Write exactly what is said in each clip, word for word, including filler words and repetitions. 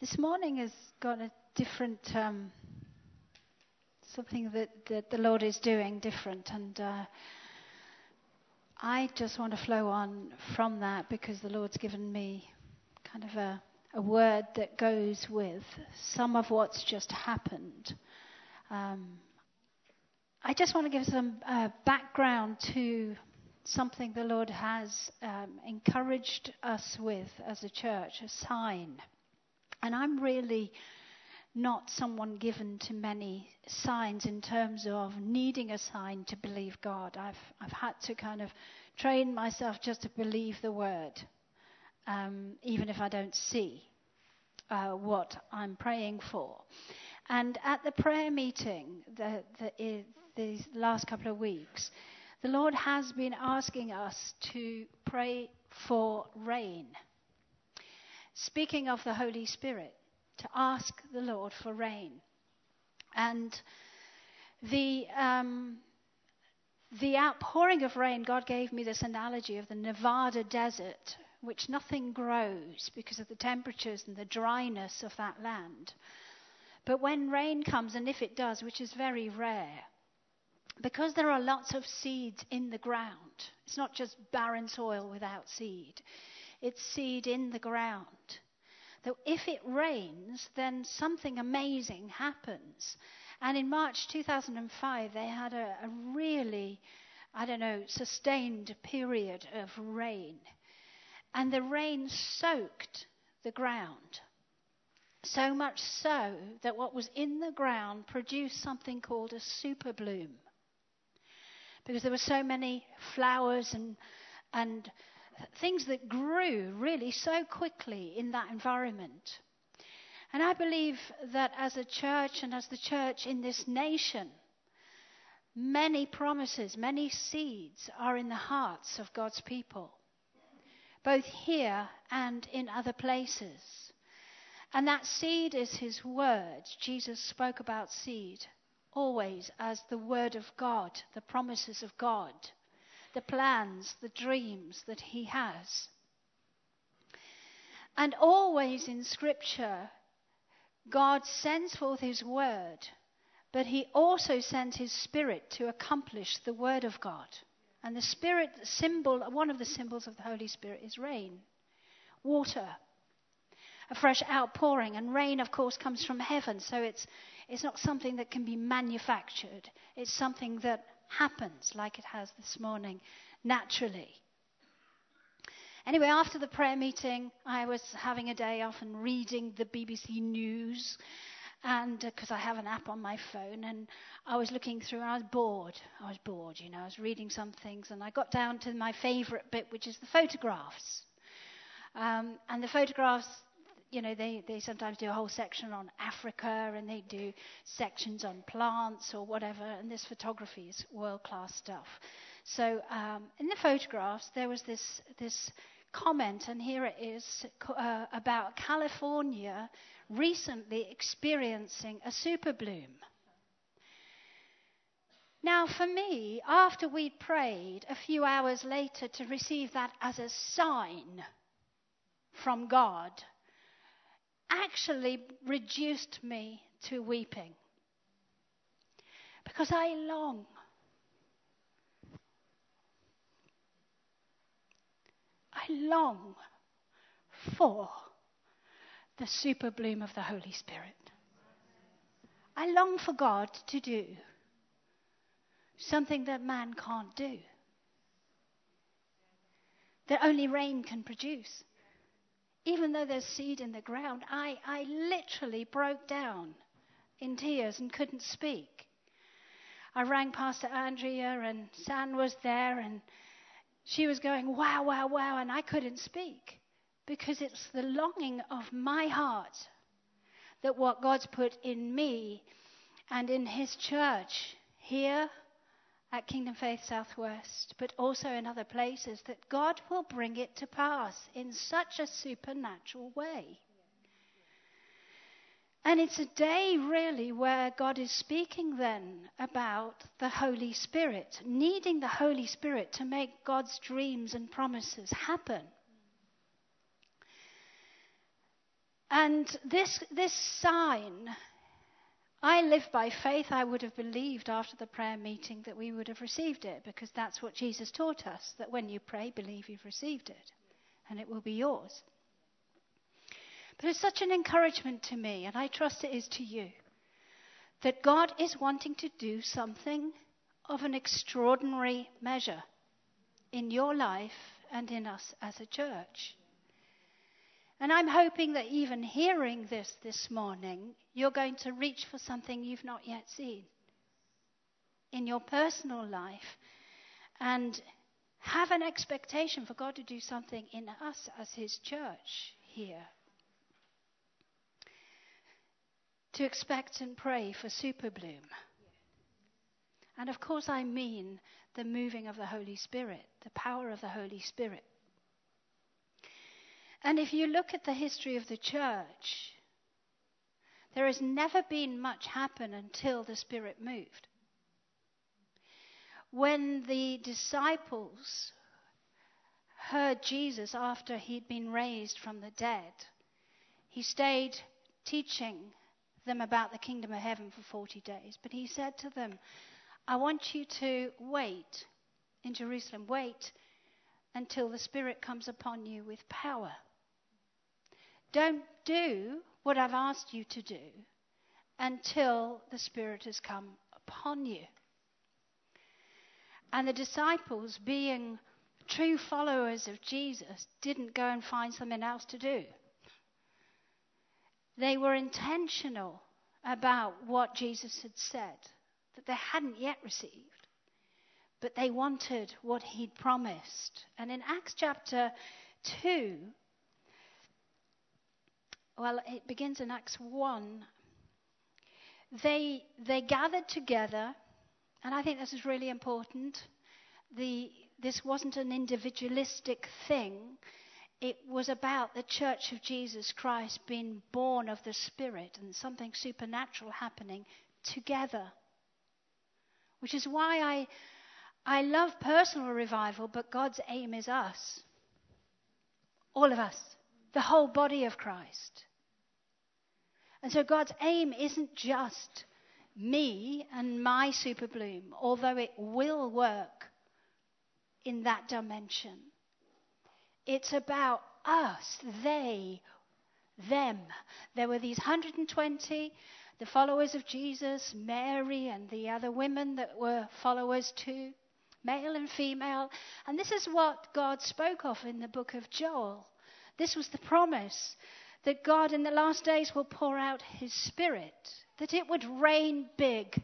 This morning has got a different, um, something that, that the Lord is doing different. And uh, I just want to flow on from that because the Lord's given me kind of a, a word that goes with some of what's just happened. Um, I just want to give some uh, background to something the Lord has um, encouraged us with as a church, a sign. And I'm really not someone given to many signs in terms of needing a sign to believe God. I've I've had to kind of train myself just to believe the word, um, even if I don't see uh, what I'm praying for. And at the prayer meeting the, the, these last couple of weeks, the Lord has been asking us to pray for rain. Speaking of the Holy Spirit, to ask the Lord for rain. And the um, the outpouring of rain, God gave me this analogy of the Nevada desert, which nothing grows because of the temperatures and the dryness of that land. But when rain comes, and if it does, which is very rare, because there are lots of seeds in the ground, it's not just barren soil without seed. It's seed in the ground. That if it rains, then something amazing happens. And in March two thousand five, they had a, a really, I don't know, sustained period of rain. And the rain soaked the ground. So much so that what was in the ground produced something called a super bloom. Because there were so many flowers and and things that grew really so quickly in that environment. And I believe that as a church and as the church in this nation, many promises, many seeds are in the hearts of God's people, both here and in other places. And that seed is his word. Jesus spoke about seed always as the word of God, the promises of God, the plans, the dreams that he has. And always in Scripture, God sends forth his word, but he also sends his Spirit to accomplish the word of God. And the Spirit symbol, one of the symbols of the Holy Spirit is rain, water, a fresh outpouring. And rain, of course, comes from heaven, so it's it's not something that can be manufactured. It's something that happens like it has this morning, naturally. Anyway, after the prayer meeting, I was having a day off and reading the B B C News, and because uh, I have an app on my phone, and I was looking through, and I was bored. I was bored, you know. I was reading some things, and I got down to my favourite bit, which is the photographs. Um, and the photographs, you know, they, they sometimes do a whole section on Africa, and they do sections on plants or whatever, and this photography is world-class stuff. So um, in the photographs, there was this this comment, and here it is, uh, about California recently experiencing a super bloom. Now, for me, after we'd prayed a few hours later to receive that as a sign from God, actually reduced me to weeping. Because I long, I long for the super bloom of the Holy Spirit. I long for God to do something that man can't do, that only rain can produce. Even though there's seed in the ground, I, I literally broke down in tears and couldn't speak. I rang Pastor Andrea, and San was there, and she was going, wow, wow, wow, and I couldn't speak because it's the longing of my heart that what God's put in me and in his church here at Kingdom Faith Southwest, but also in other places, that God will bring it to pass in such a supernatural way. And it's a day really where God is speaking then about the Holy Spirit, needing the Holy Spirit to make God's dreams and promises happen. And this this sign, I live by faith. I would have believed after the prayer meeting that we would have received it, because that's what Jesus taught us, that when you pray, believe you've received it, and it will be yours. But it's such an encouragement to me, and I trust it is to you, that God is wanting to do something of an extraordinary measure in your life and in us as a church. And I'm hoping that even hearing this this morning, you're going to reach for something you've not yet seen in your personal life and have an expectation for God to do something in us as his church here. To expect and pray for super bloom. And of course I mean the moving of the Holy Spirit, the power of the Holy Spirit. And if you look at the history of the church, there has never been much happen until the Spirit moved. When the disciples heard Jesus after he'd been raised from the dead, he stayed teaching them about the kingdom of heaven for forty days. But he said to them, I want you to wait in Jerusalem, wait until the Spirit comes upon you with power. Don't do what I've asked you to do until the Spirit has come upon you. And the disciples, being true followers of Jesus, didn't go and find something else to do. They were intentional about what Jesus had said, that they hadn't yet received, but they wanted what he'd promised. And in Acts chapter two, well, it begins in Acts one, they they gathered together, and I think this is really important. The this wasn't an individualistic thing. It was about the Church of Jesus Christ being born of the Spirit and something supernatural happening together. Which is why I I love personal revival, but God's aim is us. All of us. The whole body of Christ. And so God's aim isn't just me and my super bloom, although it will work in that dimension. It's about us, they, them. There were these one hundred twenty, the followers of Jesus, Mary and the other women that were followers too, male and female. And this is what God spoke of in the book of Joel. This was the promise that God in the last days will pour out his Spirit, that it would rain big.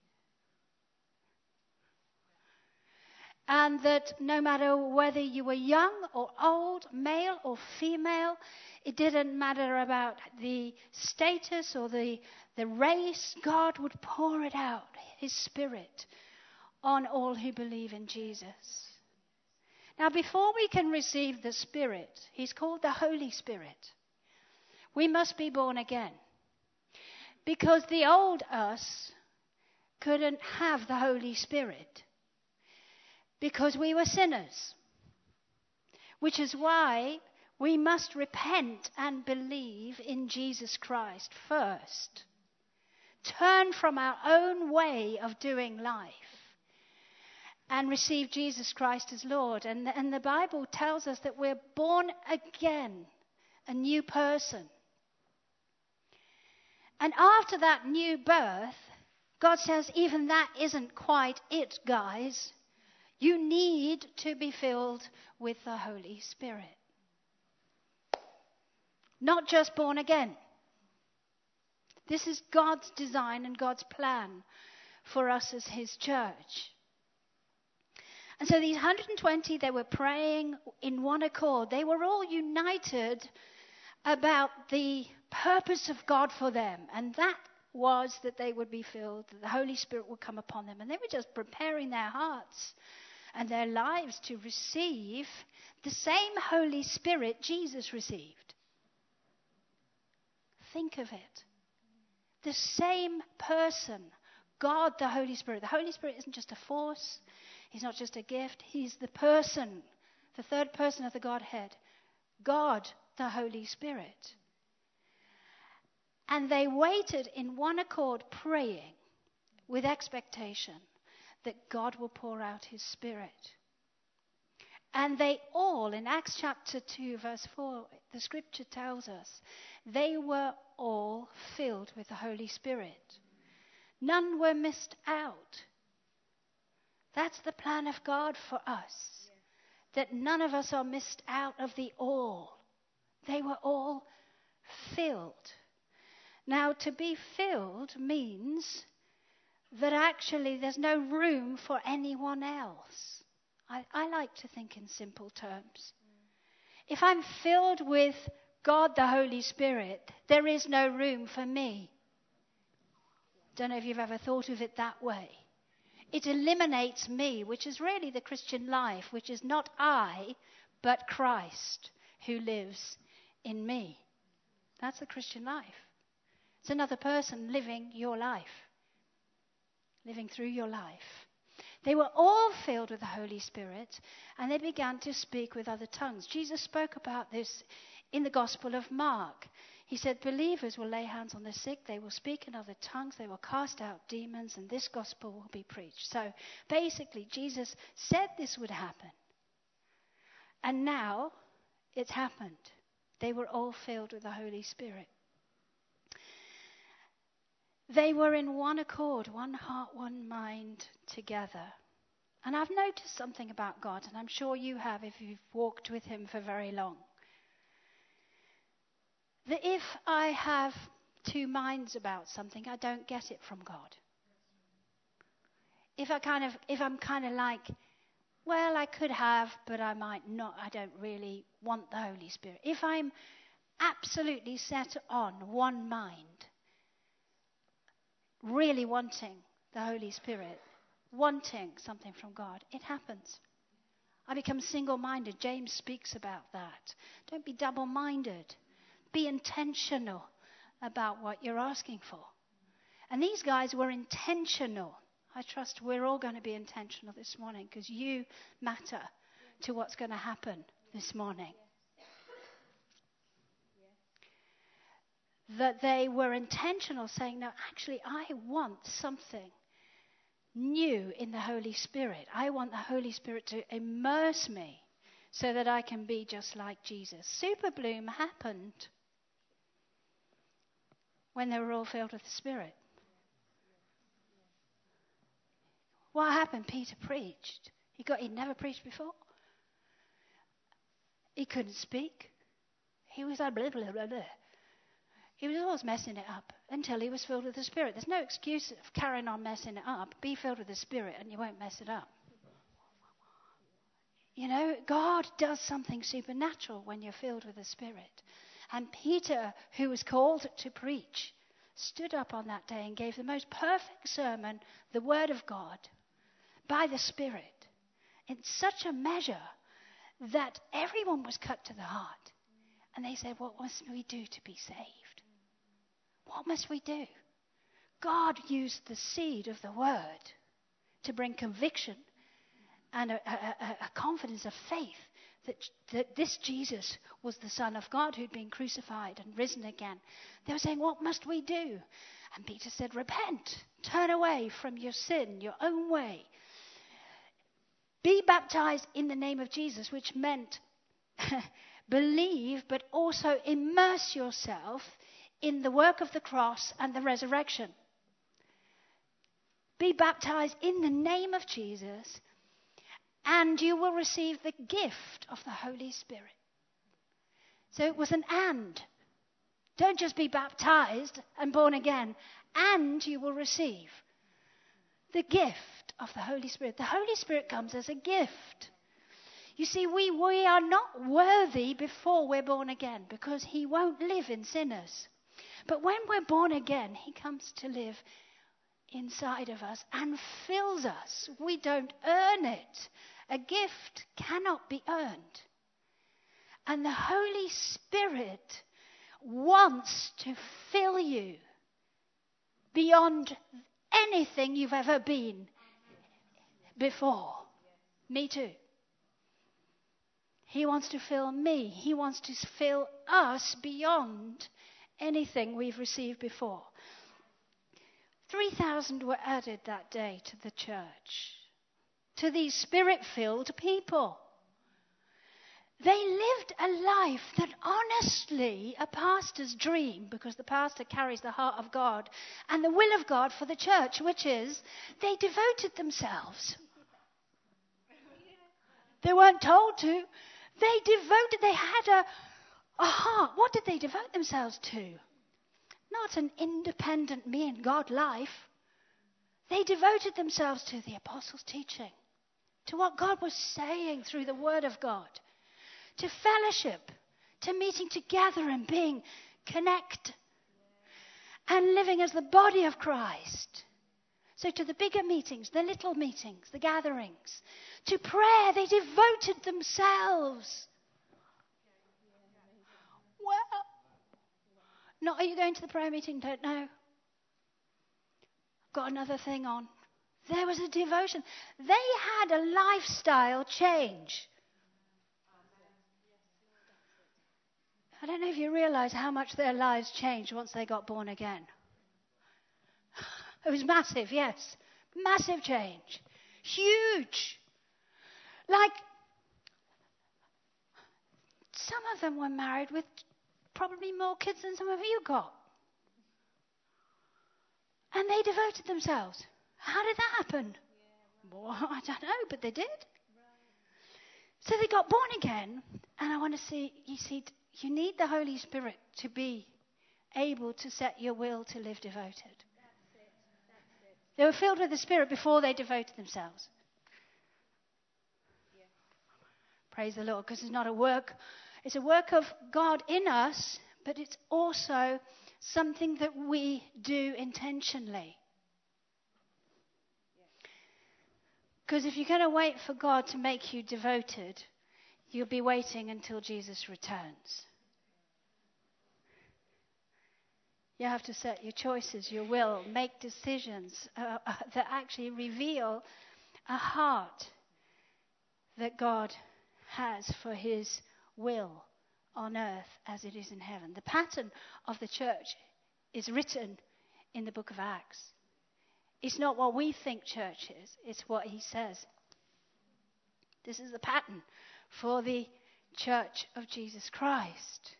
And that no matter whether you were young or old, male or female, it didn't matter about the status or the, the race, God would pour it out, his Spirit, on all who believe in Jesus. Now, before we can receive the Spirit, he's called the Holy Spirit, we must be born again. Because the old us couldn't have the Holy Spirit. Because we were sinners. Which is why we must repent and believe in Jesus Christ first. Turn from our own way of doing life and receive Jesus Christ as Lord. And, and the Bible tells us that we're born again, a new person. And after that new birth, God says, even that isn't quite it, guys. You need to be filled with the Holy Spirit. Not just born again. This is God's design and God's plan for us as his church. And so these one hundred twenty, they were praying in one accord. They were all united about the purpose of God for them. And that was that they would be filled, that the Holy Spirit would come upon them. And they were just preparing their hearts and their lives to receive the same Holy Spirit Jesus received. Think of it. The same person, God the Holy Spirit. The Holy Spirit isn't just a force. He's not just a gift. He's the person, the third person of the Godhead. God the Holy Spirit. And they waited in one accord, praying with expectation that God will pour out his Spirit. And they all, in Acts chapter two, verse four, the scripture tells us, they were all filled with the Holy Spirit. None were missed out. That's the plan of God for us. That none of us are missed out of the all. They were all filled. Now, to be filled means that actually there's no room for anyone else. I, I like to think in simple terms. If I'm filled with God the Holy Spirit, there is no room for me. Don't know if you've ever thought of it that way. It eliminates me, which is really the Christian life, which is not I, but Christ who lives in me. That's the Christian life. It's another person living your life, living through your life. They were all filled with the Holy Spirit, and they began to speak with other tongues. Jesus spoke about this in the Gospel of Mark. He said, believers will lay hands on the sick, they will speak in other tongues, they will cast out demons, and this gospel will be preached. So basically, Jesus said this would happen. And now it's happened. They were all filled with the Holy Spirit. They were in one accord, one heart, one mind together. And I've noticed something about God, and I'm sure you have if you've walked with him for very long. That if I have two minds about something, I don't get it from God. If I kind of, if I'm kind of like, well, I could have, but I might not. I don't really want the Holy Spirit. If I'm absolutely set on one mind, really wanting the Holy Spirit, wanting something from God, it happens. I become single-minded. James speaks about that. Don't be double-minded. Be intentional about what you're asking for. And these guys were intentional. I trust we're all going to be intentional this morning because you matter to what's going to happen this morning. That they were intentional, saying, no, actually, I want something new in the Holy Spirit. I want the Holy Spirit to immerse me so that I can be just like Jesus. Super Bloom happened when they were all filled with the Spirit. What happened? Peter preached. He got, he'd never preached before. He couldn't speak. He was like blah, blah, blah, blah. He was always messing it up until he was filled with the Spirit. There's no excuse of carrying on messing it up. Be filled with the Spirit and you won't mess it up. You know, God does something supernatural when you're filled with the Spirit. And Peter, who was called to preach, stood up on that day and gave the most perfect sermon, the Word of God, by the Spirit, in such a measure that everyone was cut to the heart. And they said, what must we do to be saved? What must we do? God used the seed of the Word to bring conviction and a, a, a, a confidence of faith that, that this Jesus was the Son of God who'd been crucified and risen again. They were saying, what must we do? And Peter said, repent, turn away from your sin, your own way. Be baptized in the name of Jesus, which meant believe, but also immerse yourself in the work of the cross and the resurrection. Be baptized in the name of Jesus, and you will receive the gift of the Holy Spirit. So it was an and. Don't just be baptized and born again, and you will receive the gift of the Holy Spirit. The Holy Spirit comes as a gift. You see, we, we are not worthy before we're born again because he won't live in sinners. But when we're born again, he comes to live inside of us and fills us. We don't earn it. A gift cannot be earned. And the Holy Spirit wants to fill you beyond anything you've ever been before. Me too. He wants to fill me. He wants to fill us beyond anything we've received before. three thousand were added that day to the church, to these spirit-filled people. They lived a life that honestly a pastor's dream, because the pastor carries the heart of God and the will of God for the church, which is they devoted themselves. They weren't told to. They devoted, they had a, a heart. What did they devote themselves to? Not an independent me and God life. They devoted themselves to the apostles' teaching, to what God was saying through the word of God, to fellowship, to meeting together and being connect and living as the body of Christ. So to the bigger meetings, the little meetings, the gatherings, to prayer, they devoted themselves. Well, no, are you going to the prayer meeting? Don't know. Got another thing on. There was a devotion. They had a lifestyle change. I don't know if you realize how much their lives changed once they got born again. It was massive, yes. Massive change. Huge. Like, some of them were married with probably more kids than some of you got. And they devoted themselves. How did that happen? Yeah. Well, I don't know, but they did. Right. So they got born again, and I want to see, you see, you need the Holy Spirit to be able to set your will to live devoted. That's it. That's it. They were filled with the Spirit before they devoted themselves. Yeah. Praise the Lord, because it's not a work, it's a work of God in us, but it's also something that we do intentionally. Because if you're going to wait for God to make you devoted, you'll be waiting until Jesus returns. You have to set your choices, your will, make decisions uh, uh, that actually reveal a heart that God has for his will on earth as it is in heaven. The pattern of the church is written in the book of Acts. It's not what we think church is, it's what he says. This is the pattern for the church of Jesus Christ.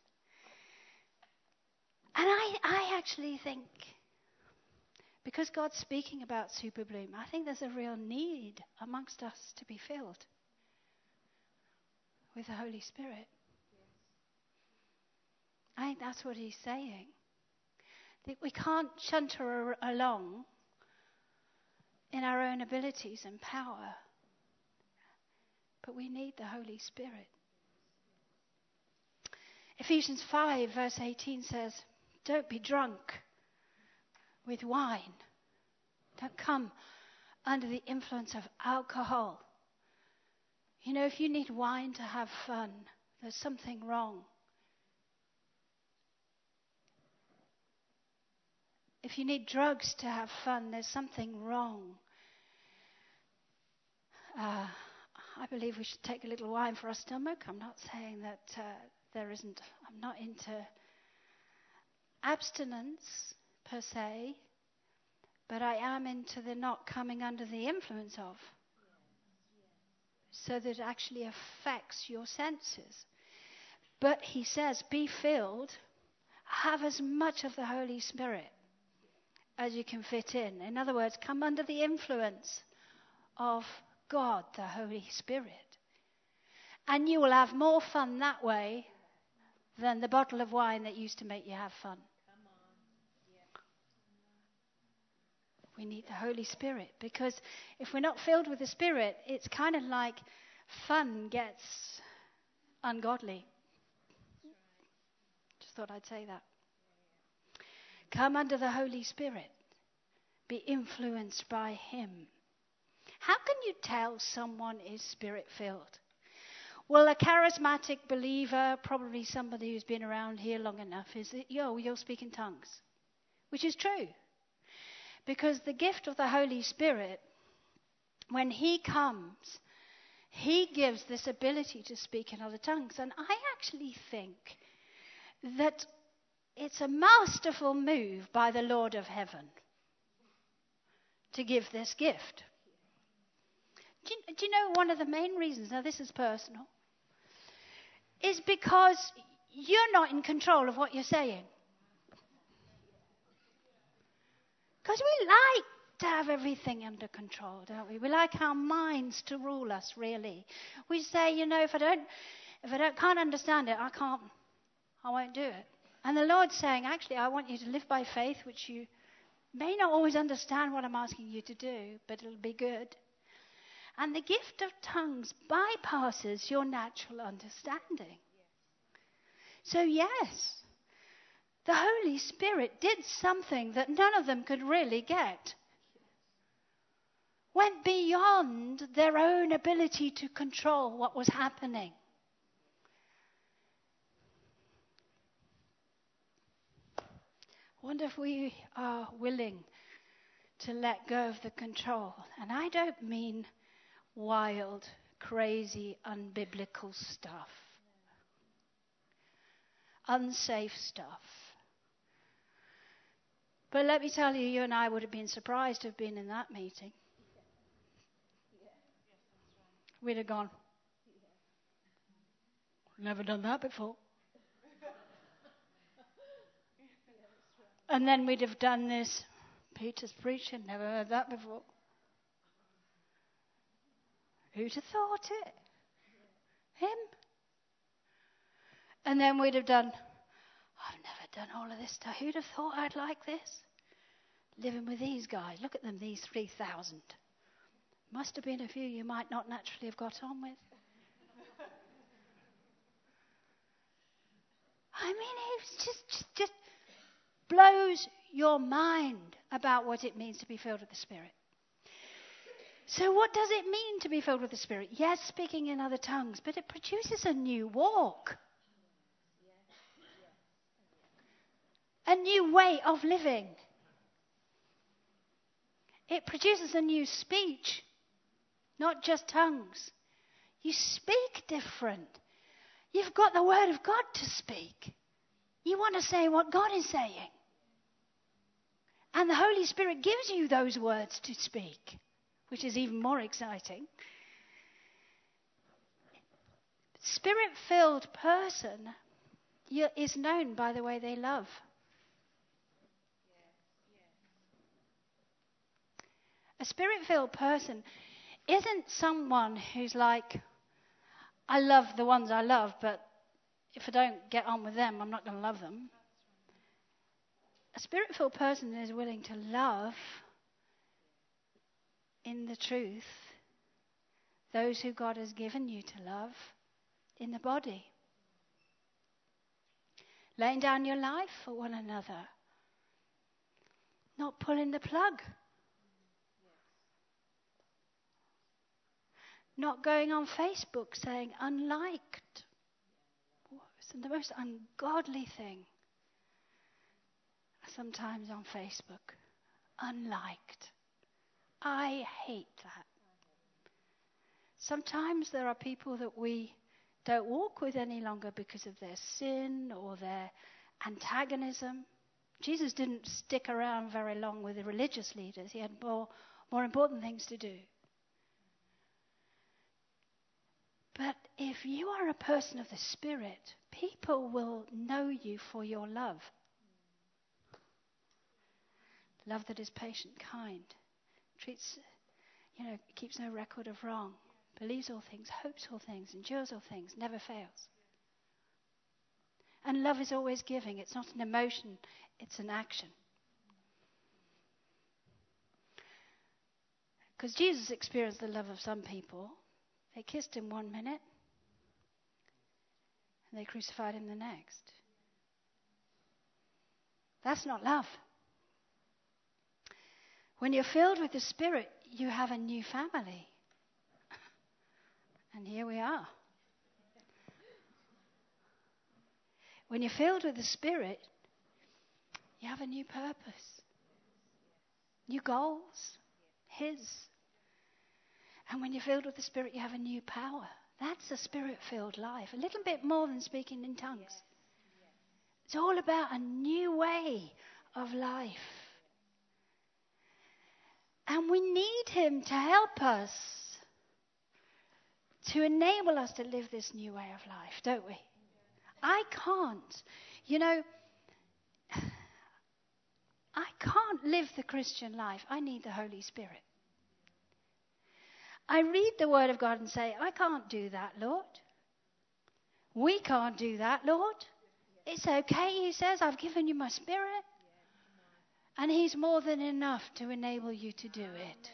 And I, I actually think, because God's speaking about Super Bloom, I think there's a real need amongst us to be filled with the Holy Spirit. I think that's what he's saying. That we can't shunter along in our own abilities and power, but we need the Holy Spirit. Ephesians five verse eighteen says, don't be drunk with wine. Don't come under the influence of alcohol. You know, if you need wine to have fun, there's something wrong. If you need drugs to have fun, there's something wrong. Uh, I believe we should take a little wine for our stomach. I'm not saying that uh, there isn't, I'm not into abstinence per se, but I am into the not coming under the influence of, so that it actually affects your senses. But he says, be filled, have as much of the Holy Spirit as you can fit in. In other words, come under the influence of God, the Holy Spirit. And you will have more fun that way than the bottle of wine that used to make you have fun. We need the Holy Spirit, because if we're not filled with the Spirit, it's kind of like fun gets ungodly. Just thought I'd say that. Come under the Holy Spirit. Be influenced by him. How can you tell someone is Spirit-filled? Well, a charismatic believer, probably somebody who's been around here long enough, is that, yo, you'll speak in tongues. Which is true. Because the gift of the Holy Spirit, when he comes, he gives this ability to speak in other tongues. And I actually think that it's a masterful move by the Lord of heaven to give this gift. Do you, do you know one of the main reasons, now this is personal, is because you're not in control of what you're saying. Because we like to have everything under control, don't we? We like our minds to rule us, really. We say, you know, if I don't, if I don't, can't understand it, I can't, I won't do it. And the Lord's saying, actually, I want you to live by faith, which you may not always understand what I'm asking you to do, but it'll be good. And the gift of tongues bypasses your natural understanding. So yes, the Holy Spirit did something that none of them could really get. Went beyond their own ability to control what was happening. I wonder if we are willing to let go of the control. And I don't mean wild, crazy, unbiblical stuff. Unsafe stuff. But let me tell you, you and I would have been surprised to have been in that meeting. We'd have gone, never done that before. And then we'd have done this, Peter's preaching, never heard that before. Who'd have thought it? Him. And then we'd have done, I've never done all of this stuff. Who'd have thought I'd like this? Living with these guys. Look at them, these three thousand. Must have been a few you might not naturally have got on with. I mean, it just, just, just blows your mind about what it means to be filled with the Spirit. So what does it mean to be filled with the Spirit? Yes, speaking in other tongues, but it produces a new walk. A new way of living. It produces a new speech, not just tongues. You speak different. You've got the Word of God to speak. You want to say what God is saying. And the Holy Spirit gives you those words to speak, which is even more exciting. Spirit-filled person is known by the way they love. A Spirit-filled person isn't someone who's like, I love the ones I love, but if I don't get on with them, I'm not going to love them. A Spirit-filled person is willing to love in the truth those who God has given you to love in the body. Laying down your life for one another. Not pulling the plug. Not going on Facebook saying unliked. It's the most ungodly thing. Sometimes on Facebook. Unliked. I hate that. Sometimes there are people that we don't walk with any longer because of their sin or their antagonism. Jesus didn't stick around very long with the religious leaders. He had more, more important things to do. But if you are a person of the Spirit, people will know you for your love. Love that is patient, kind, treats, you know, keeps no record of wrong, believes all things, hopes all things, endures all things, never fails. And love is always giving. It's not an emotion, it's an action. Because Jesus experienced the love of some people. They kissed him one minute, and they crucified him the next. That's not love. When you're filled with the Spirit, you have a new family. And here we are. When you're filled with the Spirit, you have a new purpose, new goals, His. And when you're filled with the Spirit, you have a new power. That's a Spirit-filled life. A little bit more than speaking in tongues. It's all about a new way of life. And we need him to help us, to enable us to live this new way of life, don't we? I can't. You know, I can't live the Christian life. I need the Holy Spirit. I read the Word of God and say, I can't do that, Lord. We can't do that, Lord. It's okay, he says, I've given you my Spirit. And he's more than enough to enable you to do it.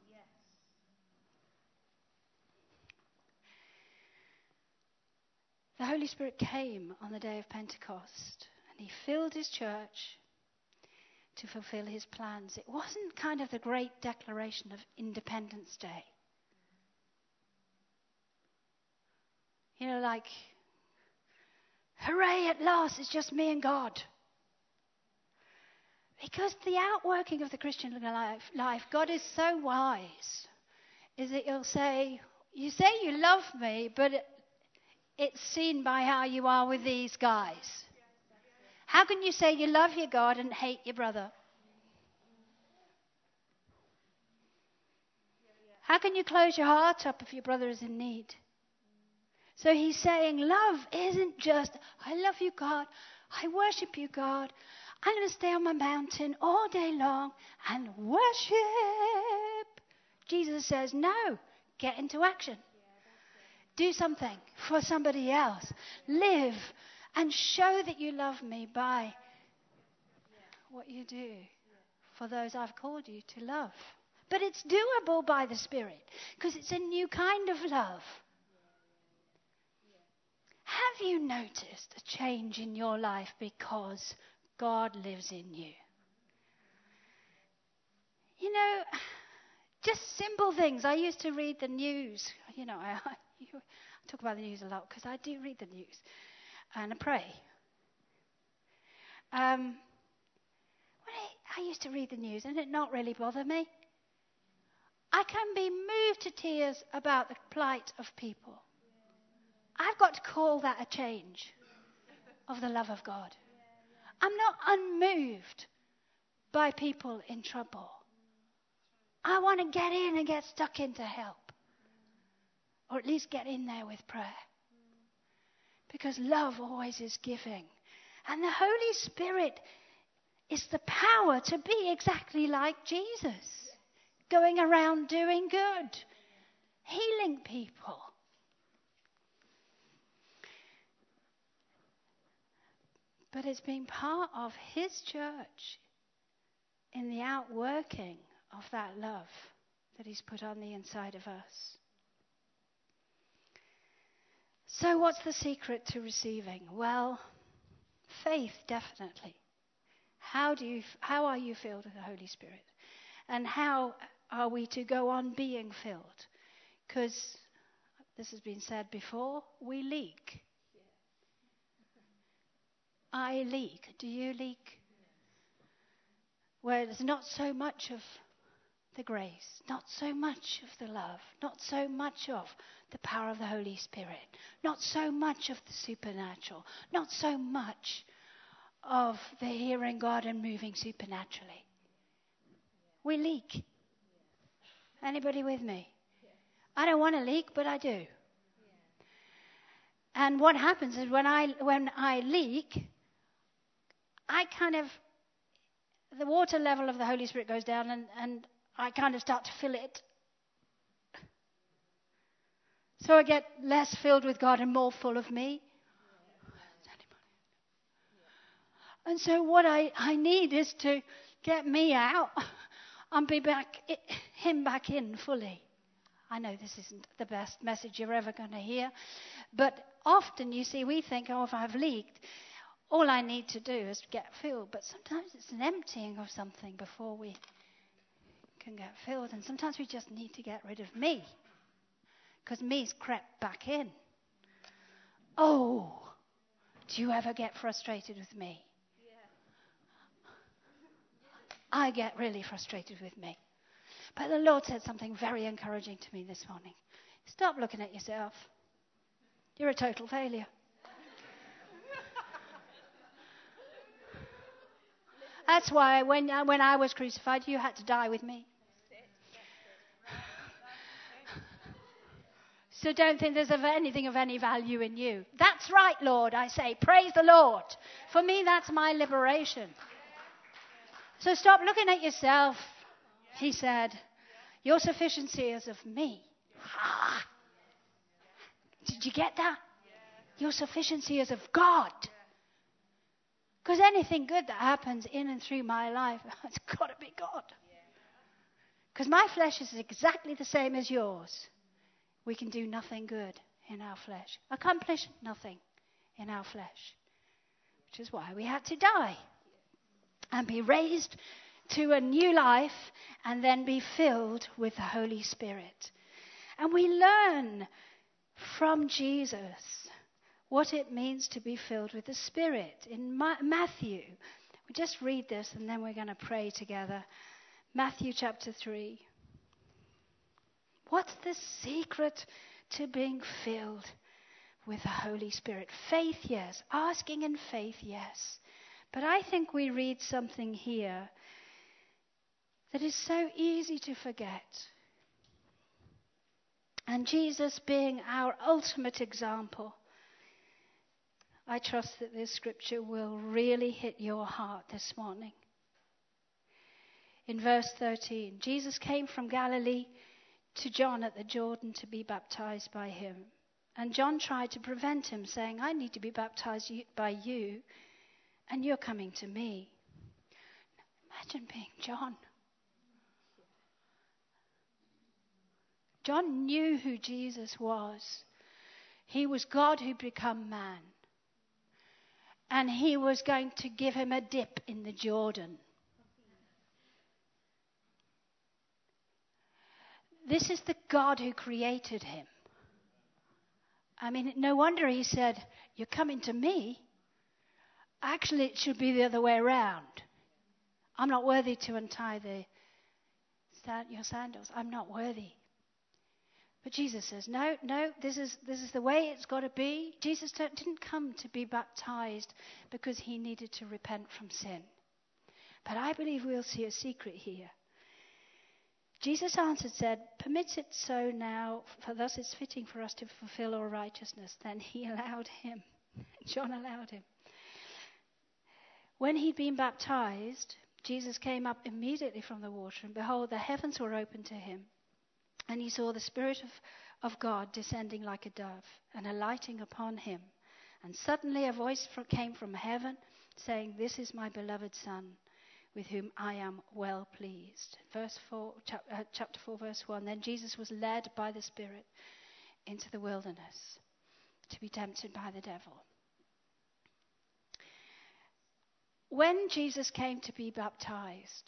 The Holy Spirit came on the day of Pentecost, and he filled his church to fulfill his plans. It wasn't kind of the great declaration of Independence Day. You know, like, hooray, at last, it's just me and God. Because the outworking of the Christian life, life, God is so wise, is that he'll say, you say you love me, but it, it's seen by how you are with these guys. How can you say you love your God and hate your brother? How can you close your heart up if your brother is in need? So he's saying love isn't just, I love you, God. I worship you, God. I'm going to stay on my mountain all day long and worship. Jesus says, no, get into action. Do something for somebody else. Live and show that you love me by what you do for those I've called you to love. But it's doable by the Spirit because it's a new kind of love. Have you noticed a change in your life because God lives in you? You know, just simple things. I used to read the news. You know, I, I talk about the news a lot because I do read the news and I pray. Um, when I, I used to read the news and it not really bother me. I can be moved to tears about the plight of people. I've got to call that a change of the love of God. I'm not unmoved by people in trouble. I want to get in and get stuck in to help. Or at least get in there with prayer. Because love always is giving. And the Holy Spirit is the power to be exactly like Jesus. Going around doing good. Healing people. But it's been part of his church in the outworking of that love that he's put on the inside of us. So what's the secret to receiving? Well, faith, definitely. How do you, how are you filled with the Holy Spirit? And how are we to go on being filled? Because, this has been said before, we leak. I leak. Do you leak? Where there's not so much of the grace, not so much of the love, not so much of the power of the Holy Spirit, not so much of the supernatural, not so much of the hearing God and moving supernaturally. We leak. Anybody with me? I don't want to leak, but I do. And what happens is when I when I leak, I kind of, the water level of the Holy Spirit goes down and, and I kind of start to fill it. So I get less filled with God and more full of me. And so what I, I need is to get me out and be back, him back in fully. I know this isn't the best message you're ever going to hear. But often, you see, we think, oh, if I've leaked, all I need to do is get filled. But sometimes it's an emptying of something before we can get filled. And sometimes we just need to get rid of me. Because me's crept back in. Oh, do you ever get frustrated with me? I get really frustrated with me. But the Lord said something very encouraging to me this morning. Stop looking at yourself. You're a total failure. That's why when, when I was crucified, you had to die with me. So don't think there's of anything of any value in you. That's right, Lord, I say. Praise the Lord. For me, that's my liberation. So stop looking at yourself, he said. Your sufficiency is of me. Ah. Did you get that? Your sufficiency is of God. Because anything good that happens in and through my life, it's got to be God. Because my flesh is exactly the same as yours. We can do nothing good in our flesh. Accomplish nothing in our flesh. Which is why we had to die. And be raised to a new life. And then be filled with the Holy Spirit. And we learn from Jesus what it means to be filled with the Spirit. In Ma- Matthew, we just read this and then we're going to pray together. Matthew chapter three. What's the secret to being filled with the Holy Spirit? Faith, yes. Asking in faith, yes. But I think we read something here that is so easy to forget. And Jesus being our ultimate example, I trust that this scripture will really hit your heart this morning. In verse thirteen, Jesus came from Galilee to John at the Jordan to be baptized by him. And John tried to prevent him, saying, I need to be baptized by you, and you're coming to me. Imagine being John. John knew who Jesus was. He was God who'd become man. And he was going to give him a dip in the Jordan. This is the God who created him. I mean, no wonder he said, you're coming to me. Actually, it should be the other way around. I'm not worthy to untie the, your sandals. I'm not worthy. But Jesus says, no, no, this is this is the way it's got to be. Jesus didn't come to be baptized because he needed to repent from sin. But I believe we'll see a secret here. Jesus answered, said, permit it so now, for thus it's fitting for us to fulfill all righteousness. Then he allowed him. John allowed him. When he'd been baptized, Jesus came up immediately from the water, and behold, the heavens were opened to him. And he saw the Spirit of, of God descending like a dove and alighting upon him. And suddenly a voice from, came from heaven saying, this is my beloved Son, with whom I am well pleased. Verse four, chap, uh, chapter four, verse one. Then Jesus was led by the Spirit into the wilderness to be tempted by the devil. When Jesus came to be baptized,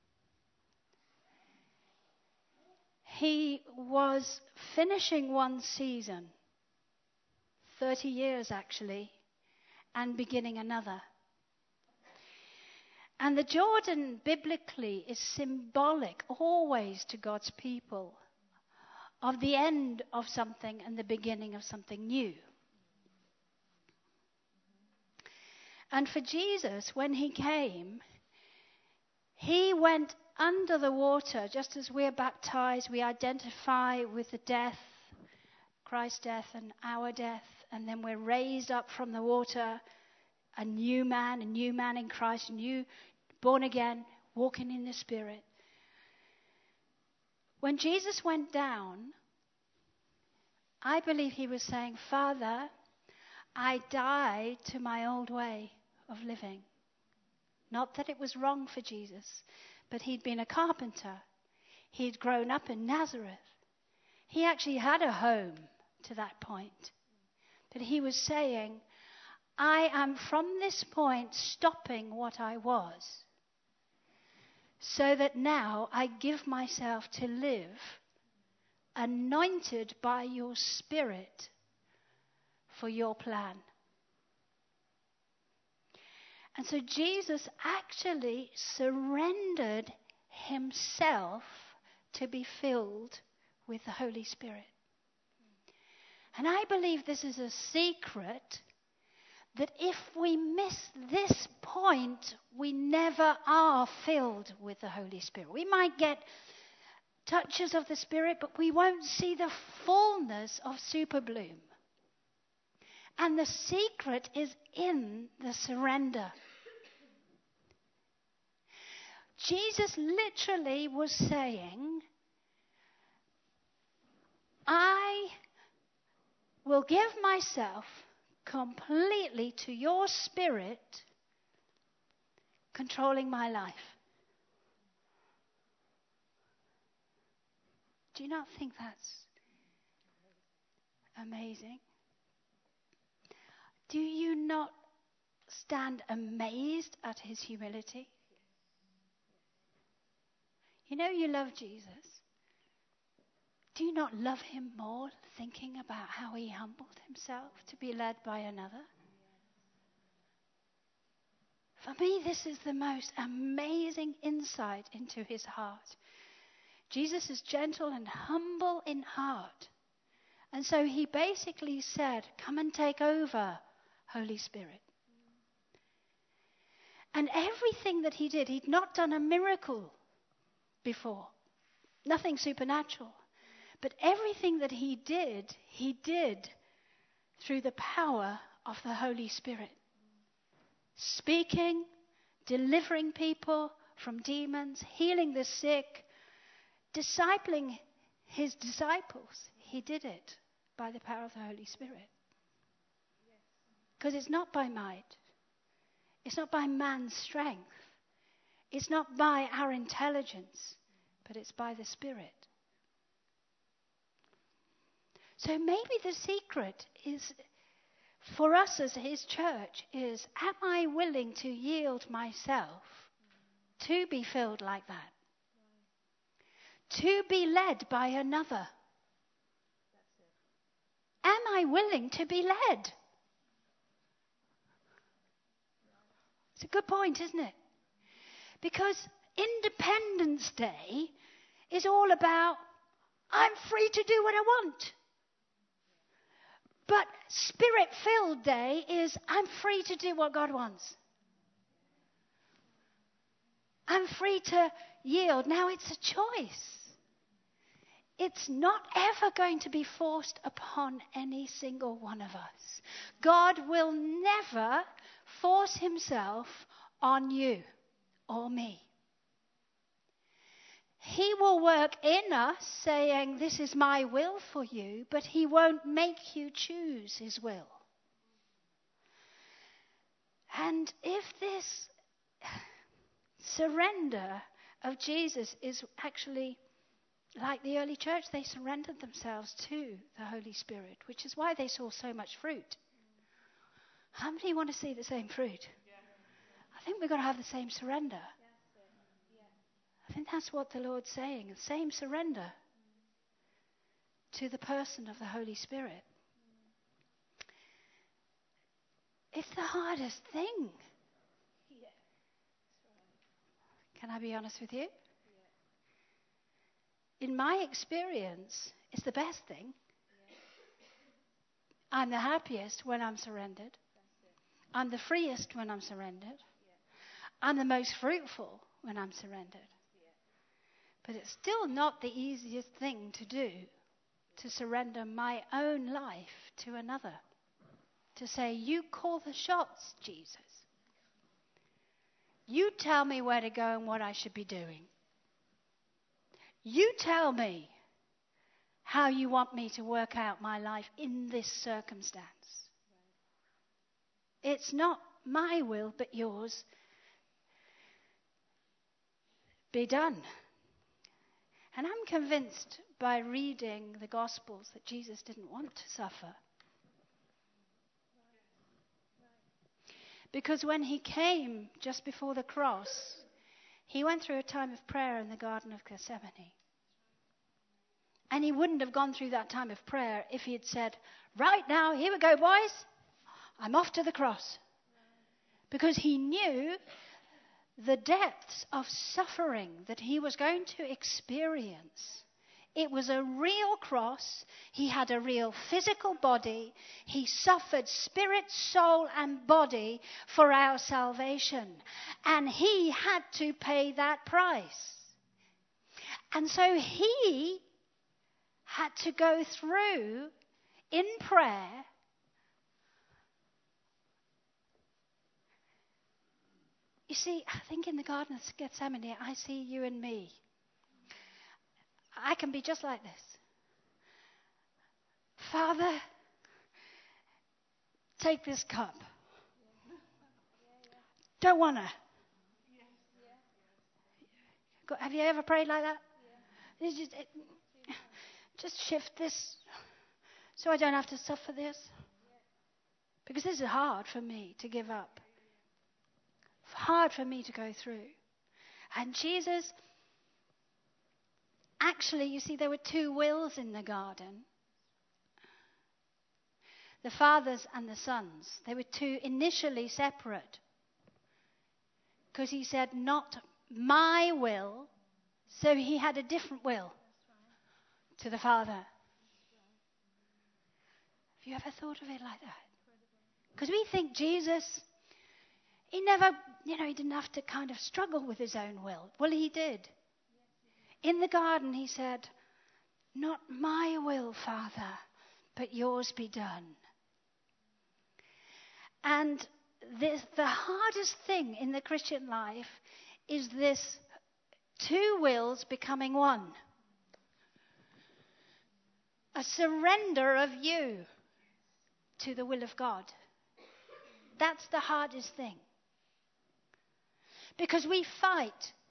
he was finishing one season, thirty years actually, and beginning another. And the Jordan biblically is symbolic always to God's people of the end of something and the beginning of something new. And for Jesus, when he came, he went under the water, just as we're baptized, we identify with the death, Christ's death and our death, and then we're raised up from the water, a new man, a new man in Christ, a new, born again, walking in the Spirit. When Jesus went down, I believe he was saying, Father, I died to my old way of living. Not that it was wrong for Jesus, but he'd been a carpenter. He'd grown up in Nazareth. He actually had a home to that point. But he was saying, I am from this point stopping what I was, so that now I give myself to live anointed by your Spirit for your plan. And so Jesus actually surrendered himself to be filled with the Holy Spirit. And I believe this is a secret that if we miss this point, we never are filled with the Holy Spirit. We might get touches of the Spirit, but we won't see the fullness of super bloom. And the secret is in the surrender. Jesus literally was saying, I will give myself completely to your Spirit controlling my life. Do you not think that's amazing? Do you not stand amazed at his humility? You know you love Jesus. Do you not love him more thinking about how he humbled himself to be led by another? For me, this is the most amazing insight into his heart. Jesus is gentle and humble in heart. And so he basically said, come and take over, Holy Spirit. And everything that he did, he'd not done a miracle before. Nothing supernatural. But everything that he did, he did through the power of the Holy Spirit. Speaking, delivering people from demons, healing the sick, discipling his disciples. He did it by the power of the Holy Spirit. Because it's not by might. It's not by man's strength. It's not by our intelligence. But it's by the Spirit. So maybe the secret is, for us as his church, is, am I willing to yield myself to be filled like that? To be led by another? Am I willing to be led? It's a good point, isn't it? Because Independence Day is all about, I'm free to do what I want. But Spirit-filled Day is, I'm free to do what God wants. I'm free to yield. Now it's a choice. It's not ever going to be forced upon any single one of us. God will never force himself on you or me. He will work in us saying, this is my will for you, but he won't make you choose his will. And if this surrender of Jesus is actually like the early church, they surrendered themselves to the Holy Spirit, which is why they saw so much fruit. How many want to see the same fruit? I think we've got to have the same surrender. I think that's what the Lord's saying, the same surrender to the person of the Holy Spirit. It's the hardest thing. Can I be honest with you? In my experience, it's the best thing. I'm the happiest when I'm surrendered. I'm the freest when I'm surrendered. I'm the most fruitful when I'm surrendered. But it's still not the easiest thing to do, to surrender my own life to another. To say, you call the shots, Jesus. You tell me where to go and what I should be doing. You tell me how you want me to work out my life in this circumstance. It's not my will, but yours. Be done. And I'm convinced by reading the Gospels that Jesus didn't want to suffer. Because when he came just before the cross, he went through a time of prayer in the Garden of Gethsemane. And he wouldn't have gone through that time of prayer if he had said, right now, here we go, boys. I'm off to the cross. Because he knew the depths of suffering that he was going to experience It was a real cross. He had a real physical body. He suffered spirit, soul, and body for our salvation. And he had to pay that price. And so he had to go through in prayer You see, I think in the Garden of Gethsemane, I see you and me. I can be just like this. Father, take this cup. Don't want to. Have you ever prayed like that? Just, it, just shift this so I don't have to suffer this. Because this is hard for me to give up. Hard for me to go through. And Jesus, actually, you see, there were two wills in the garden. The Father's and the Son's. They were two initially separate. Because he said, not my will. So he had a different will to the Father. Have you ever thought of it like that? Because we think Jesus, he never, you know, he didn't have to kind of struggle with his own will. Well, he did. In the garden, he said, not my will, Father, but yours be done. And this, the hardest thing in the Christian life is this two wills becoming one. A surrender of you to the will of God. That's the hardest thing. Because we fight.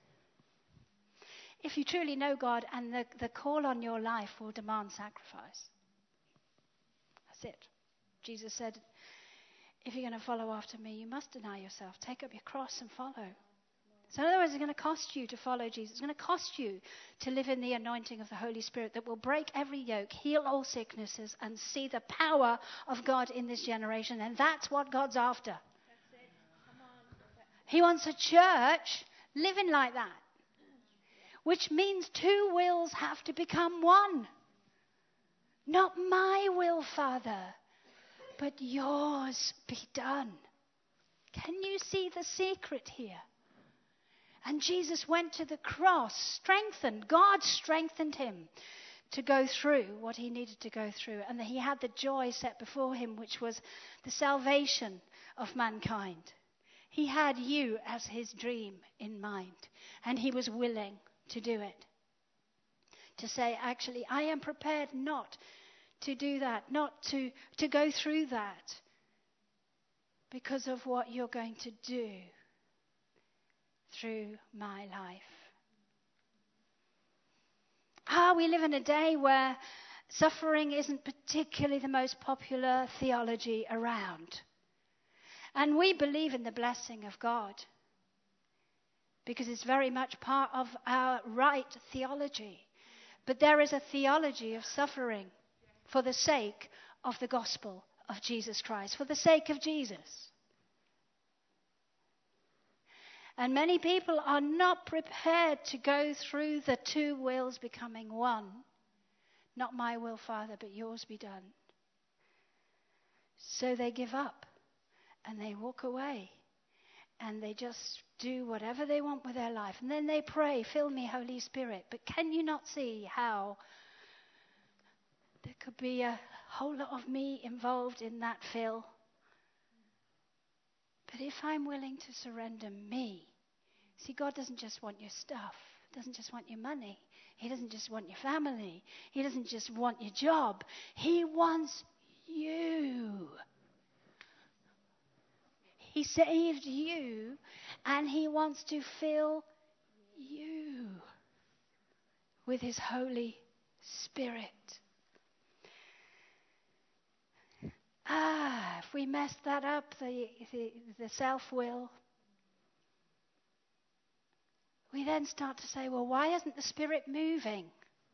If you truly know God and the, the call on your life will demand sacrifice. That's it. Jesus said, if you're going to follow after me, you must deny yourself. Take up your cross and follow. So in other words, it's going to cost you to follow Jesus. It's going to cost you to live in the anointing of the Holy Spirit that will break every yoke, heal all sicknesses, and see the power of God in this generation. And that's what God's after. That's it. Come on. He wants a church living like that. Which means two wills have to become one. Not my will, Father, but yours be done. Can you see the secret here? And Jesus went to the cross, strengthened. God strengthened him to go through what he needed to go through. And he had the joy set before him, which was the salvation of mankind. He had you as his dream in mind. And he was willing to do it. To say, actually, I am prepared not to do that, not to, to go through that because of what you're going to do through my life. Ah, we live in a day where suffering isn't particularly the most popular theology around. And we believe in the blessing of God because it's very much part of our right theology. But there is a theology of suffering for the sake of the gospel of Jesus Christ, for the sake of Jesus. And many people are not prepared to go through the two wills becoming one. Not my will, Father, but yours be done. So they give up and they walk away and they just do whatever they want with their life. And then they pray, fill me, Holy Spirit. But can you not see how there could be a whole lot of me involved in that fill? But if I'm willing to surrender me, see, God doesn't just want your stuff. He doesn't just want your money. He doesn't just want your family. He doesn't just want your job. He wants you. He saved you, and he wants to fill you with his Holy Spirit. Ah, if we mess that up, the, the, the self-will, we then start to say, well, why isn't the Spirit moving?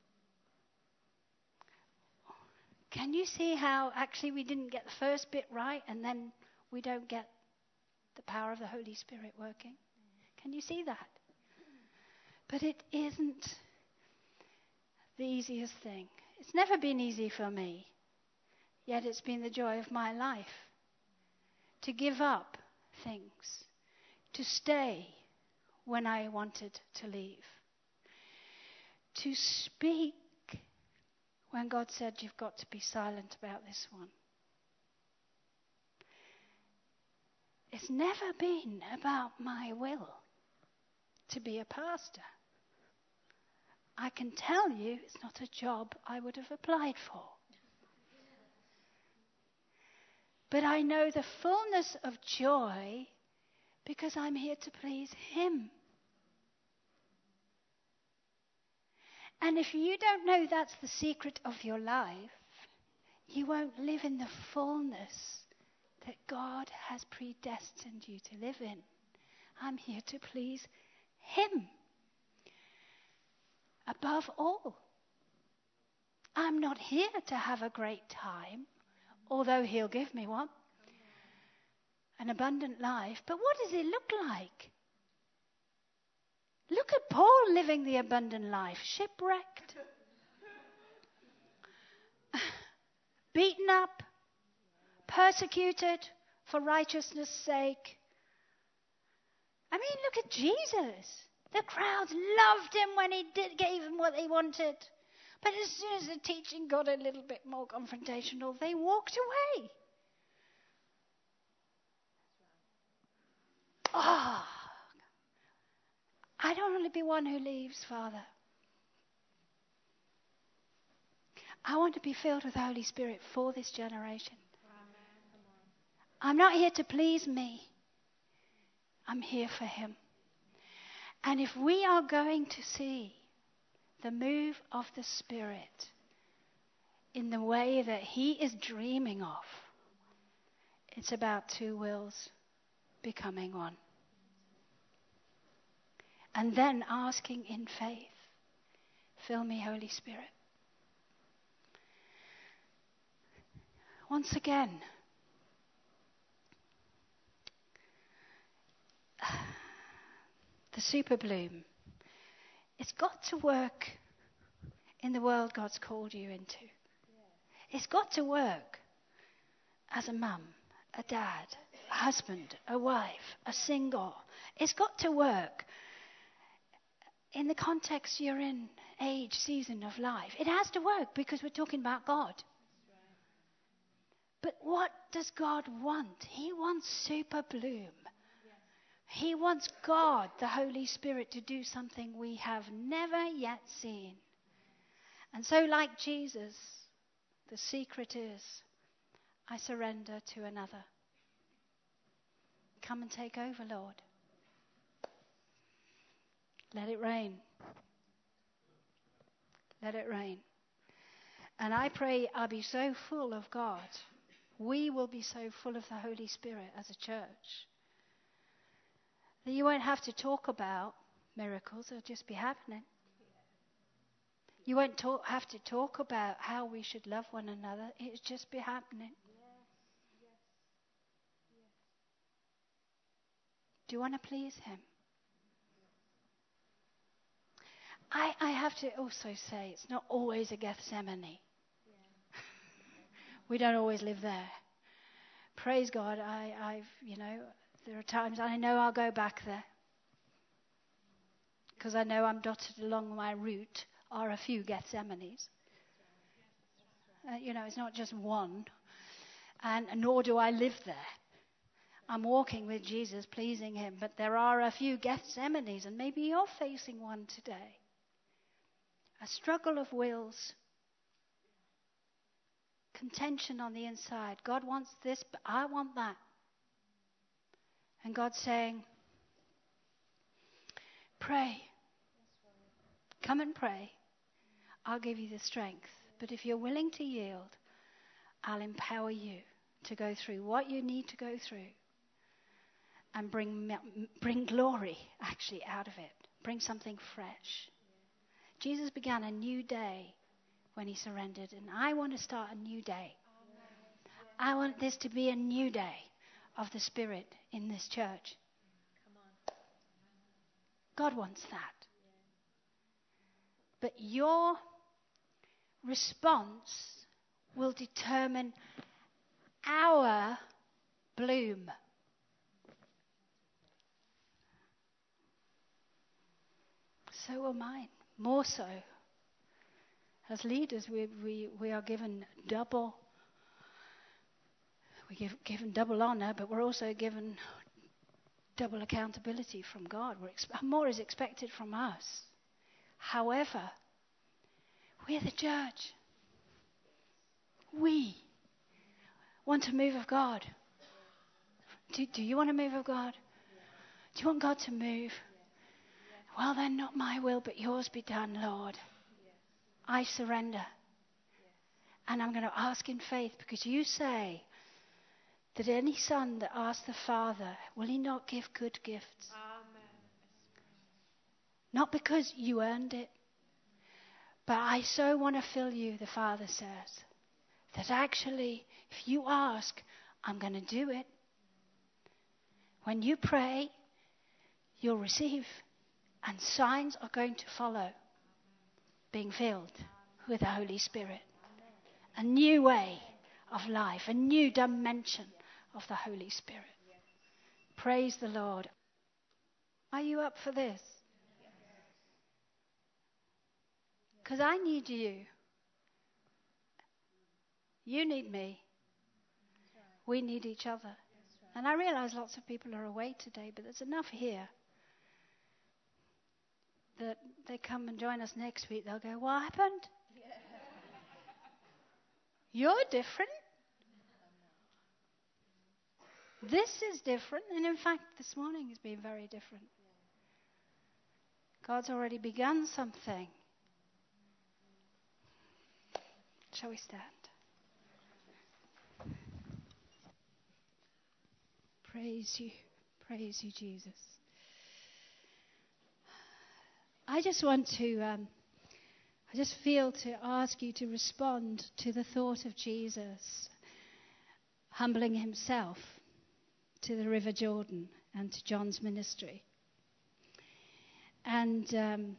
Can you see how actually we didn't get the first bit right and then we don't get the power of the Holy Spirit working? Can you see that? But it isn't the easiest thing. It's never been easy for me, yet it's been the joy of my life to give up things, to stay when I wanted to leave, to speak when God said, you've got to be silent about this one. It's never been about my will to be a pastor. I can tell you it's not a job I would have applied for. But I know the fullness of joy because I'm here to please Him. And if you don't know that's the secret of your life, you won't live in the fullness that God has predestined you to live in. I'm here to please Him above all. I'm not here to have a great time, although He'll give me one, an abundant life. But what does it look like? Look at Paul living the abundant life, shipwrecked, beaten up, persecuted for righteousness' sake. I mean, look at Jesus. The crowds loved Him when He did, gave them what they wanted. But as soon as the teaching got a little bit more confrontational, they walked away. Ah, oh, I don't want to be one who leaves, Father. I want to be filled with the Holy Spirit for this generation. I'm not here to please me. I'm here for Him. And if we are going to see the move of the Spirit in the way that He is dreaming of, it's about two wills becoming one. And then asking in faith, fill me, Holy Spirit. Once again, the super bloom, it's got to work in the world God's called you into. It's got to work as a mum, a dad, a husband, a wife, a single. It's got to work in the context you're in, age, season of life. It has to work because we're talking about God. But what does God want? He wants super bloom. He wants God, the Holy Spirit, to do something we have never yet seen. And so, like Jesus, the secret is, I surrender to another. Come and take over, Lord. Let it rain. Let it rain. And I pray I'll be so full of God. We will be so full of the Holy Spirit as a church that you won't have to talk about miracles. They'll just be happening. You won't talk, have to talk about how we should love one another. It'll just be happening. Do you want to please Him? I, I have to also say it's not always a Gethsemane. Yeah. We don't always live there. Praise God. I, I've, you know, there are times I know I'll go back there because I know I'm dotted along my route are a few Gethsemanes. Uh, you know, it's not just one, and nor do I live there. I'm walking with Jesus, pleasing Him, but there are a few Gethsemanes, and maybe you're facing one today. A struggle of wills. Contention on the inside. God wants this, but I want that. And God's saying, pray. Come and pray. I'll give you the strength. But if you're willing to yield, I'll empower you to go through what you need to go through and bring, bring glory actually out of it. Bring something fresh. Jesus began a new day when He surrendered, and I want to start a new day. I want this to be a new day of the Spirit in this church. God wants that. But your response will determine our bloom. So will mine, more so. As leaders, we we, we are given double. We give given double honor, but we're also given double accountability from God. We're exp- more is expected from us. However, we're the judge. We want a move of God. Do, do you want a move of God? Do you want God to move? Well, then, not my will, but yours be done, Lord. I surrender. And I'm going to ask in faith, because you say that any son that asks the Father, will he not give good gifts? Amen. Not because you earned it, but I so want to fill you, the Father says, that actually, if you ask, I'm going to do it. When you pray, you'll receive, and signs are going to follow. Being filled with the Holy Spirit. A new way of life, a new dimension of the Holy Spirit. Praise the Lord. Are you up for this? Because I need you. You need me. We need each other. And I realize lots of people are away today, but there's enough here that they come and join us next week. They'll go, what happened? You're different. This is different. And in fact, this morning has been very different. God's already begun something. Shall we stand? Praise you. Praise you, Jesus. I just want to, um, I just feel to ask you to respond to the thought of Jesus humbling himself to the River Jordan and to John's ministry. And um,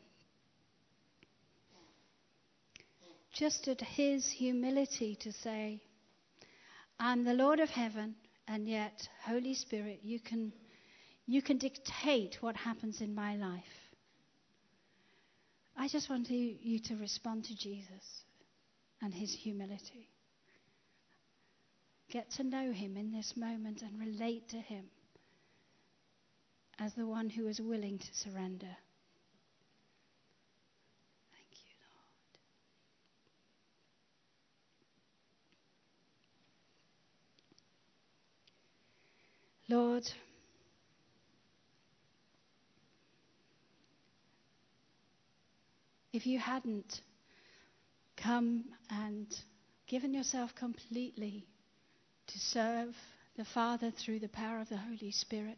just at his humility to say, I'm the Lord of heaven, and yet, Holy Spirit, you can, you can dictate what happens in my life. I just want you, you to respond to Jesus and his humility. Get to know him in this moment and relate to him as the one who is willing to surrender. Thank you, Lord. Lord, if you hadn't come and given yourself completely to serve the Father through the power of the Holy Spirit,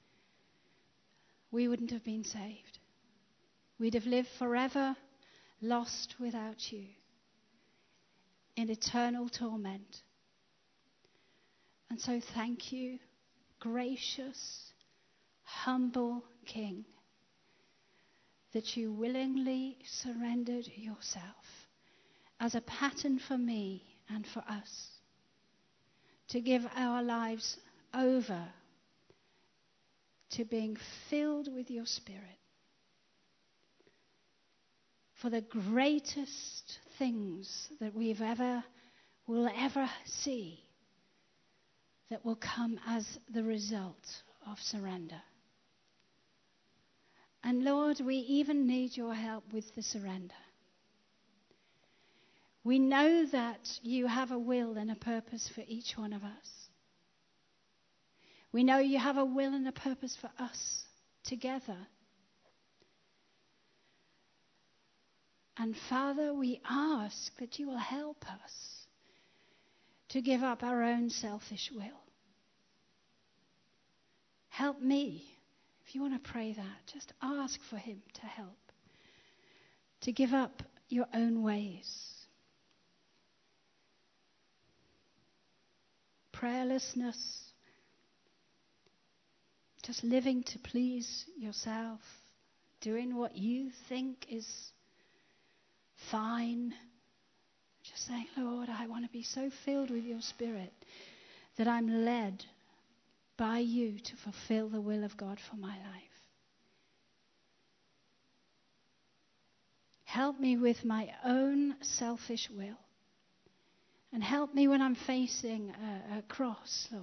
we wouldn't have been saved. We'd have lived forever lost without you in eternal torment. And so thank you, gracious, humble King, that you willingly surrendered yourself as a pattern for me and for us to give our lives over to being filled with your Spirit for the greatest things that we've ever, will ever see that will come as the result of surrender. And Lord, we even need your help with the surrender. We know that you have a will and a purpose for each one of us. We know you have a will and a purpose for us together. And Father, we ask that you will help us to give up our own selfish will. Help me. If you want to pray that, just ask for him to help. To give up your own ways. Prayerlessness. Just living to please yourself. Doing what you think is fine. Just saying, Lord, I want to be so filled with your Spirit that I'm led by you to fulfill the will of God for my life. Help me with my own selfish will. And help me when I'm facing a, a cross, Lord.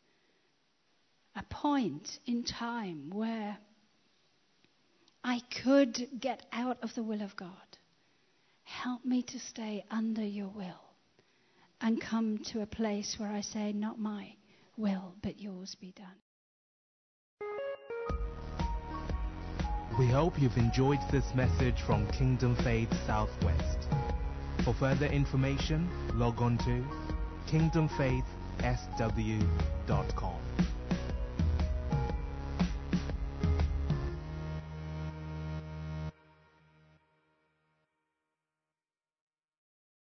A point in time where I could get out of the will of God. Help me to stay under your will and come to a place where I say, not my will, but yours be done. We hope you've enjoyed this message from Kingdom Faith Southwest. For further information, log on to kingdom faith s w dot com.